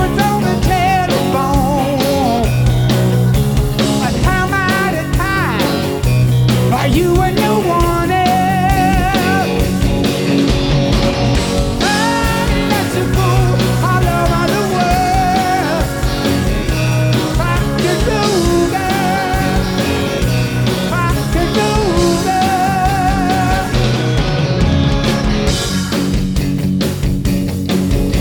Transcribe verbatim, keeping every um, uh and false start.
secrets on the telephone. But how mighty times are you